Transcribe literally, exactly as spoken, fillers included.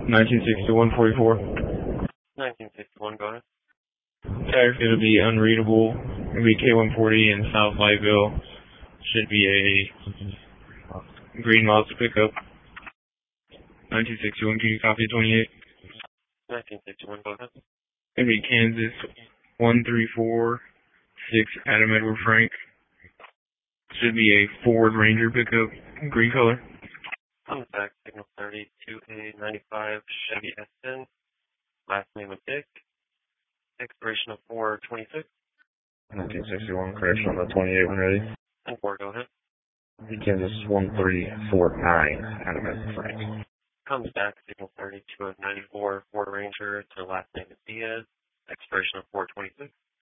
nineteen sixty-one forty-four. nineteen sixty-one, go ahead. Tire fit will be unreadable. It'll be K one forty in South Lightville. Should be a green Mazda pickup. nineteen sixty-one, can you copy twenty-eight? nineteen sixty-one, go ahead. It'll be Kansas one three four six Adam Edward Frank. Should be a Ford Ranger pickup, green color. Comes back, signal thirty, two A ninety-five Chevy S ten. Last name of Dick. Expiration of four twenty-six. nineteen sixty-one, correction on the twenty-eight when ready. And four, go ahead. Kansas one three four nine Adam Edward Frank. Comes back, signal thirty, two A ninety-four Ford Ranger to last name of Diaz. Expiration of four twenty-six.